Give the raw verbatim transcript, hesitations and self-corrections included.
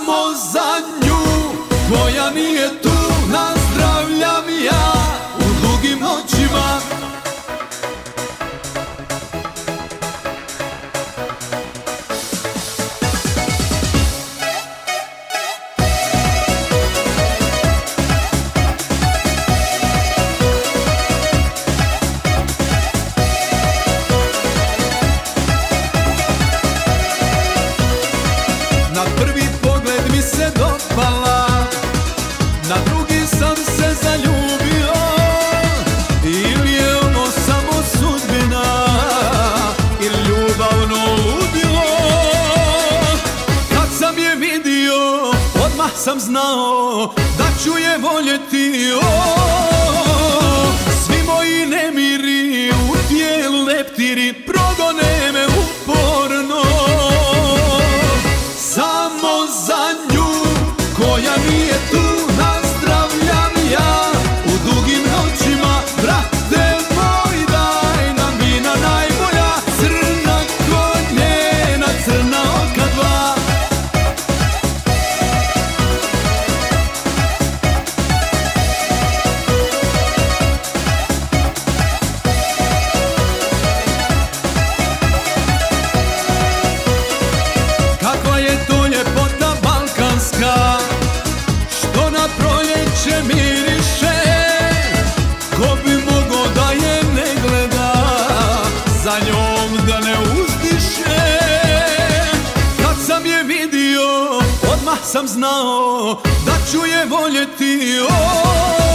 Samo za nju koja nije tu nazdravljam ja u dugim noćima. Na prvi pogled mi se dopala, na drugi sam se zaljubio. Ili je ono samo sudbina, ili ljubavno ludilo. Kad sam je vidio, odmah sam znao da ću je voljeti. O, svi moji nemiri u tijelu leptiri progone me uporno. Samo za nju koja nije tu nazdravljam ja u dugim noćima. Brate moj, daj nam vina najbolja, crna ko njena crna oka dva. Kakva je to ljepota balkanska, što na proljeće miriše. Ko bi mogo da je ne gleda, za njom da ne uzdiše. Kad sam je vidio, odmah sam znao da ću je voljeti. O,